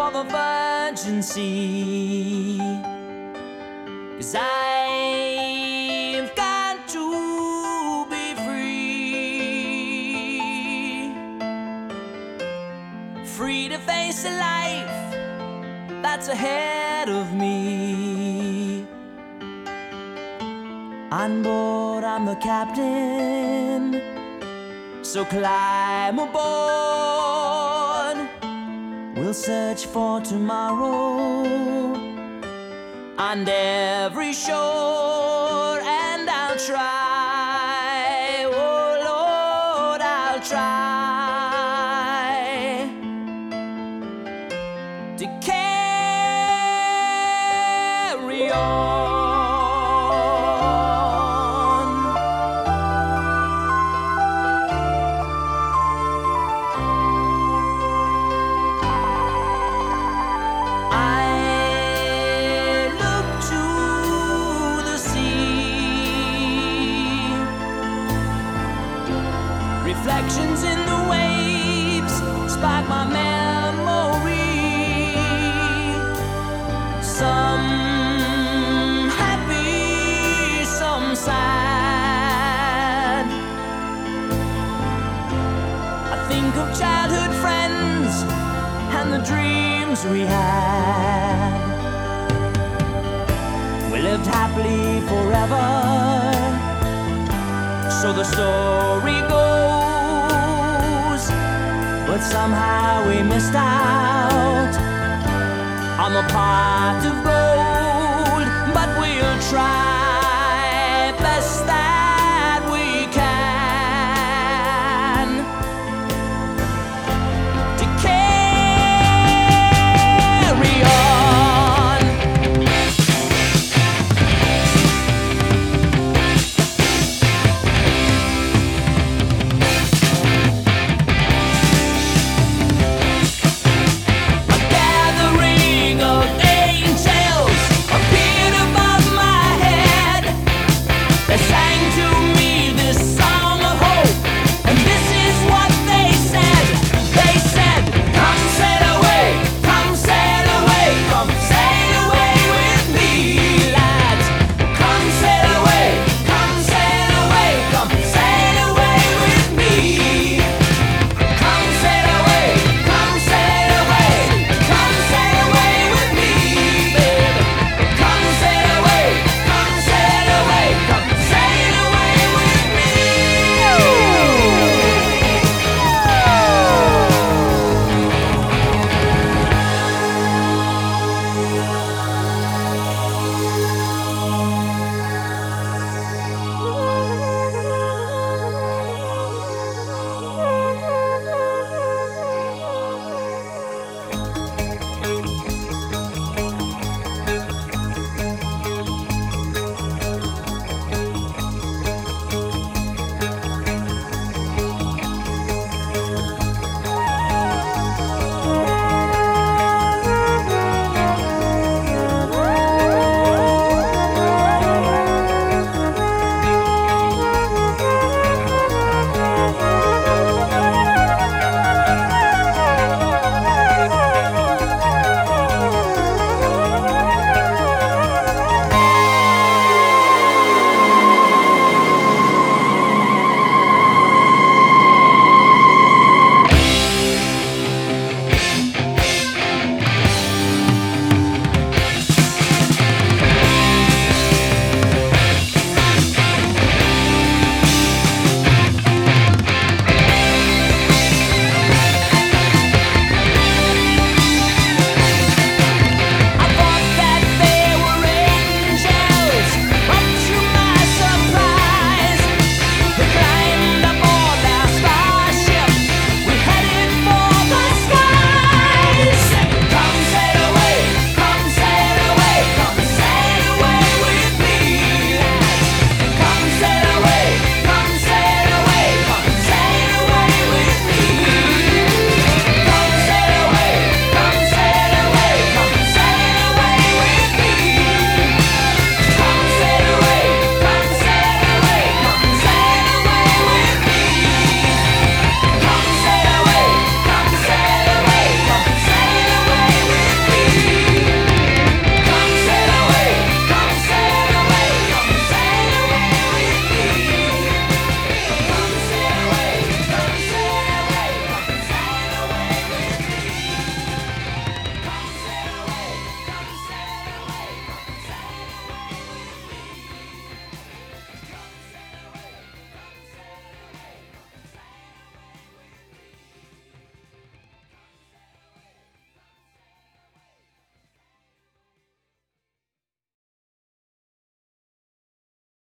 for the virgin sea, 'cause I've got to be free, free to face a life that's ahead of me. On board, I'm the captain, so climb aboard. We'll search for tomorrow on every shore, and I'll try, oh Lord, I'll try to carry on. Reflections in the waves spark my memory. Some happy, some sad. I think of childhood friends and the dreams we had. We lived happily forever, so the story goes. But somehow we missed out on the pot of gold. But we'll try best that we can to carry on. The